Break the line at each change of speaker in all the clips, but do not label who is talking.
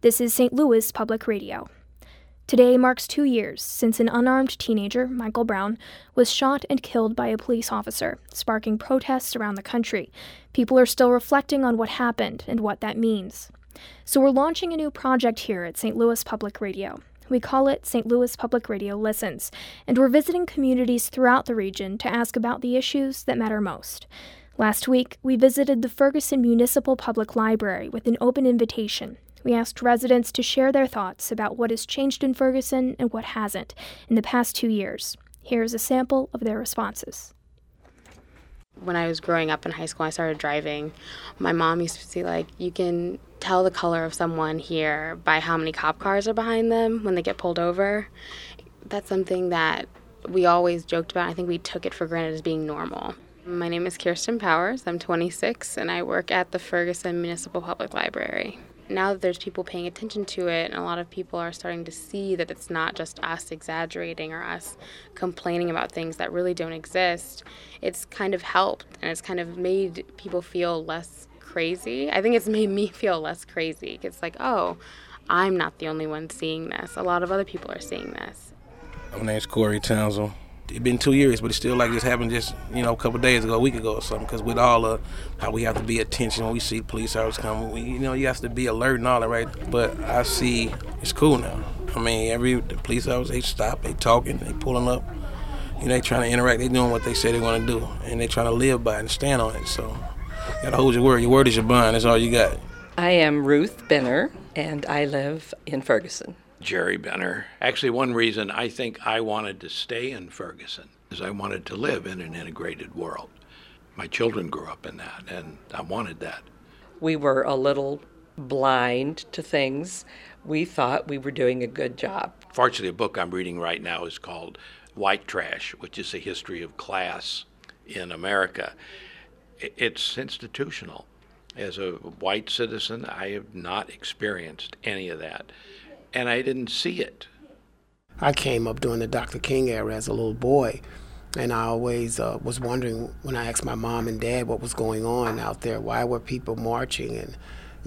This is St. Louis Public Radio. Today marks 2 years since an unarmed teenager, Michael Brown, was shot and killed by a police officer, sparking protests around the country. People are still reflecting on what happened and what that means. So we're launching a new project here at St. Louis Public Radio. We call it St. Louis Public Radio Listens, and we're visiting communities throughout the region to ask about the issues that matter most. Last week, we visited the Ferguson Municipal Public Library with an open invitation. We asked residents to share their thoughts about what has changed in Ferguson and what hasn't in the past 2 years. Here's a sample of their responses.
When I was growing up in high school, I started driving. My mom used to say, you can tell the color of someone here by how many cop cars are behind them when they get pulled over. That's something that we always joked about. I think we took it for granted as being normal. My name is Kirsten Powers. I'm 26, and I work at the Ferguson Municipal Public Library. Now that there's people paying attention to it, and a lot of people are starting to see that it's not just us exaggerating or us complaining about things that really don't exist, it's kind of helped, and it's kind of made people feel less crazy. I think it's made me feel less crazy. It's oh, I'm not the only one seeing this. A lot of other people are seeing this.
My name's Corey Townsend. It's been 2 years, but it's still like this happened just, a couple of days ago, a week ago or something, because with all how we have to be attention when we see police officers come, you have to be alert and all that, right? But I see it's cool now. The police officers, they stop, they talking, they pulling up, they trying to interact, they doing what they say they want to do, and they trying to live by it and stand on it. So you got to hold your word. Your word is your bond. That's all you got.
I am Ruth Benner, and I live in Ferguson.
Jerry Benner. Actually, one reason I think I wanted to stay in Ferguson is I wanted to live in an integrated world. My children grew up in that, and I wanted that.
We were a little blind to things. We thought we were doing a good job.
Fortunately, a book I'm reading right now is called White Trash, which is a history of class in America. It's institutional. As a white citizen, I have not experienced any of that. And I didn't see it.
I came up during the Dr. King era as a little boy, and I always was wondering when I asked my mom and dad what was going on out there, why were people marching, and,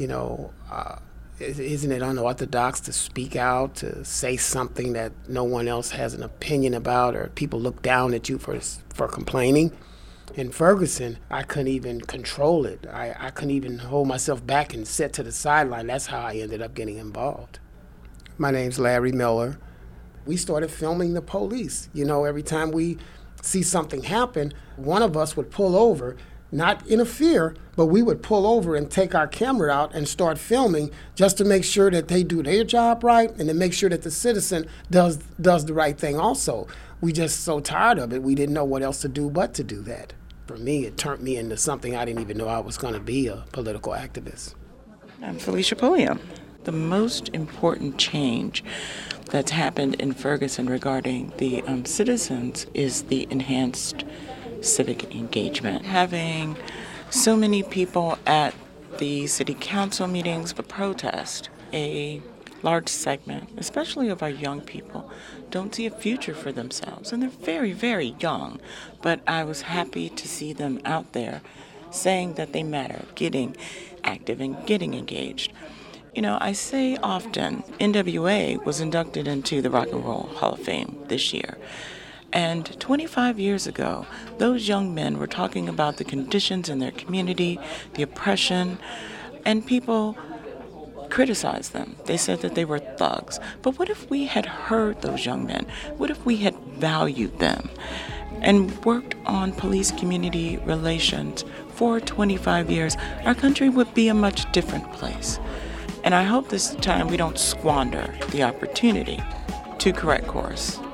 isn't it unorthodox to speak out, to say something that no one else has an opinion about, or people look down at you for complaining? In Ferguson, I couldn't even control it. I couldn't even hold myself back and sit to the sideline. That's how I ended up getting involved. My name's Larry Miller. We started filming the police. Every time we see something happen, one of us would pull over, not interfere, but we would pull over and take our camera out and start filming just to make sure that they do their job right and to make sure that the citizen does the right thing also. We just so tired of it, we didn't know what else to do but to do that. For me, it turned me into something I didn't even know I was going to be, a political activist.
I'm Felicia Pulliam. The most important change that's happened in Ferguson regarding the citizens is the enhanced civic engagement. Having so many people at the city council meetings for protest, a large segment, especially of our young people, don't see a future for themselves. And they're very, very young. But I was happy to see them out there saying that they matter, getting active and getting engaged. I say often, NWA was inducted into the Rock and Roll Hall of Fame this year. And 25 years ago, those young men were talking about the conditions in their community, the oppression, and people criticized them. They said that they were thugs. But what if we had heard those young men? What if we had valued them and worked on police-community relations for 25 years? Our country would be a much different place. And I hope this time we don't squander the opportunity to correct course.